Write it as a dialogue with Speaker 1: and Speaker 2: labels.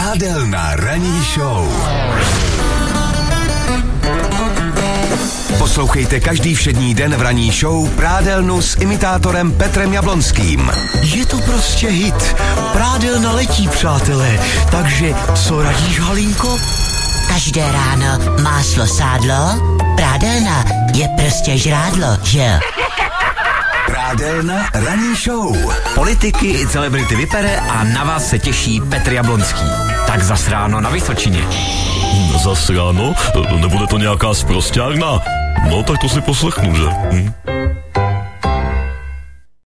Speaker 1: Prádelná ranní show. Poslouchejte každý všední den v ranní show Prádelnu s imitátorem Petrem Jablonským.
Speaker 2: Je to prostě hit. Prádelna letí, přátelé. Takže co radíš, Halinko?
Speaker 3: Každé ráno máslo sádlo, prádelna je prostě žrádlo, že?
Speaker 1: Prádelná ranní show.
Speaker 4: Politiky i celebrity vypere a na vás se těší Petr Jablonský. Tak zas ráno na Vysočině.
Speaker 5: Zas ráno? Nebude to nějaká sprosťárna? No tak to si poslechnu, že?